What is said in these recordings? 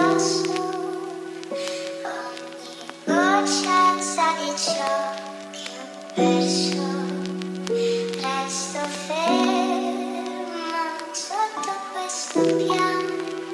Resto ferma sotto questo piano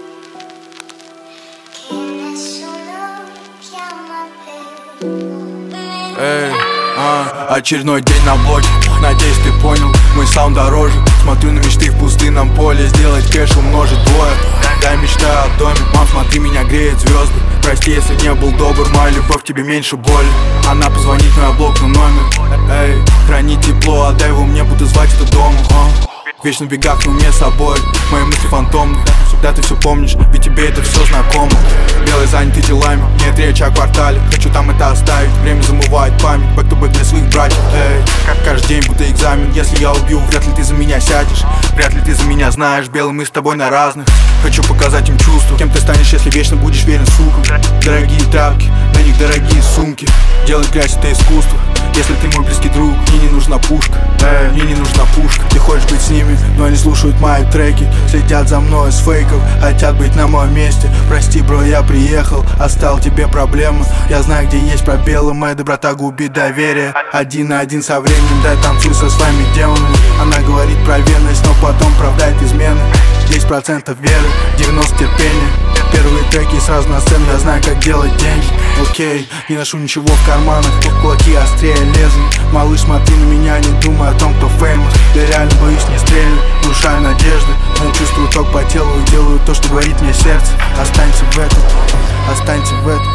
che nessuno chiama per me. Эй, очередной день на блоке. Надеюсь, ты понял, мой саунд дороже. Смотрю на мечты в пустынном поле. Сделать кэш умножить двое. Я мечтаю о доме. Мам, смотри, меня греют звезды. Прости, если не был добр, моя любовь тебе меньше боли. Она позвонит, но я блокну номер. Эй, храни тепло, отдай его мне, буду звать это домом. Вечно в бегах, но мне с собой. Мои мысли фантомны, да ты все помнишь, ведь тебе это все знакомо. Белый занятый делами, нет речи о квартале. Хочу там это оставить, время замывает память. Back-to-back для своих братьев, эй. Как каждый день будто экзамен. Если я убью, вряд ли ты за меня сядешь. Вряд ли ты за меня знаешь, белый мы с тобой на разных. Хочу показать им чувства, кем ты станешь, если вечно будешь верен сукам. Дорогие тряпки, на них дорогие сумки. Делать грязь это искусство. Если ты мой близкий друг, мне не нужна пушка. Мне не нужна пушка. Ты хочешь быть с ними, но они слушают мои треки. Следят за мной с фейков, хотят быть на моем месте. Прости, бро, я приехал, оставил тебе проблемы. Я знаю, где есть пробелы, моя доброта губит доверие. Один на один со временем, дай танцуй со своими демонами. Она говорит про верность, но потом правдает измены. 10% веры, 90% терпения. Первые треки сразу на сцену, я знаю, как делать деньги. Окей, не ношу ничего в карманах, кулаки острее лезвий. Малыш, смотри на меня, не думай о том, кто феймос. Я реально боюсь, не стрельнуть, внушаю надежды. Но чувствую ток по телу и делаю то, что говорит мне сердце. Останься в этом, останься в этом.